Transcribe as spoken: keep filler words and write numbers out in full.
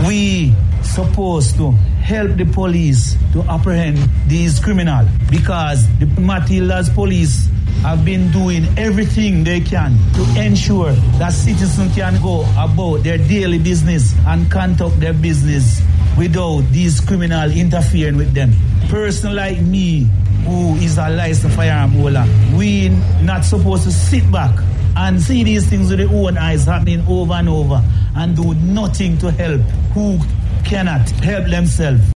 We supposed to help the police to apprehend these criminals because the Matilda's police have been doing everything they can to ensure that citizens can go about their daily business and conduct their business without these criminals interfering with them. Person like me, who is a licensed firearm holder, we not supposed to sit back and see these things with their own eyes happening over and over and do nothing to help who cannot help themselves.